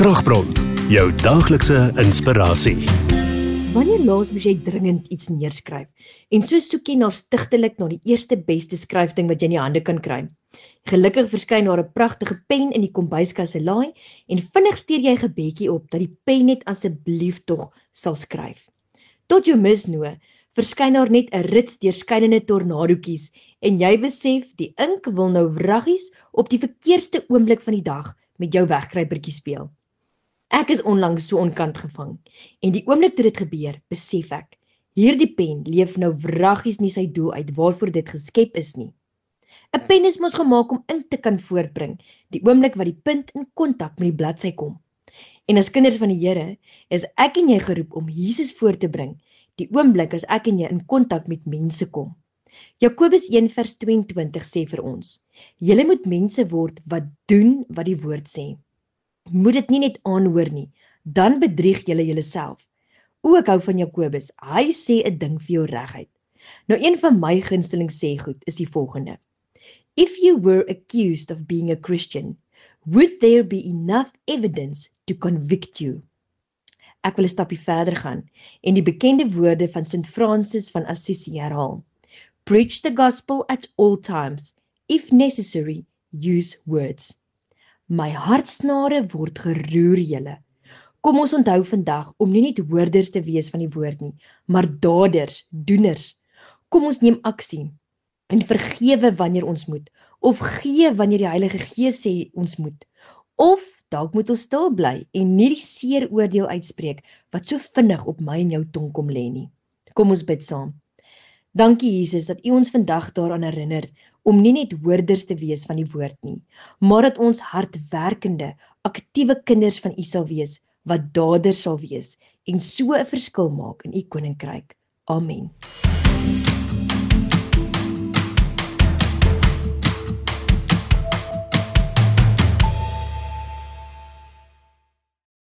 Kragbron, jou daaglikse inspirasie. Wanneer laas moes jy dringend iets neerskryf? En so soek jy stigtelik na die eerste beste skryfding wat jy in die hande kan kry. Gelukkig verskyn daar 'n pragtige pen in die kombuiskas se laai en vinnig stuur jy 'n gebedjie op dat die pen net asseblief tog sal skryf. Tot jou misnoë verskyn daar net 'n rits deur skynende tornadootjies en jy besef die ink wil nou wraggies op die verkeerste oomblik van die dag met jou wegkruipertjie speel. Ek is onlangs so onkant gevang en die oomblik toe dit gebeur, besef ek, hierdie pen leef nou wraggies nie sy doel uit waarvoor dit geskep is nie. 'n Pen is mos gemaak om ink te kan voortbring, die oomblik wat die punt in kontak met die bladsy kom. En as kinders van die Here, is ek en jy geroep om Jesus voor te bring, die oomblik as ek en jy in kontak met mense kom. Jakobus 1:22 sê vir ons, julle moet mense word wat doen wat die woord sê. Moet dit nie net aanhoor nie, dan bedrieg julle julleself. Ek hou van Jakobus, hy sê 'n ding vir jou reguit. Nou een van my gunsteling sê goed is die volgende. If you were accused of being a Christian, would there be enough evidence to convict you? Ek wil 'n stapie verder gaan en die bekende woorde van Sint Francis van Assisi herhaal. Preach the gospel at all times, if necessary, use words. My hartsnare word geroer julle. Kom ons onthou vandag om nie net hoorders te wees van die woord nie, maar daders, doeners. Kom ons neem aksie en vergewe wanneer ons moet, of gee wanneer die Heilige Gees sê ons moet, of dalk moet ons stil bly en nie die seer oordeel uitspreek wat so vinnig op my en jou tong kom lê nie. Kom ons bid saam. Dankie Jesus dat U ons vandag daaraan herinner om nie net hoorders te wees van die woord nie, maar dat ons hardwerkende, aktiewe kinders van U sal wees, wat daders sal wees en so 'n verskil maak in U koninkryk. Amen.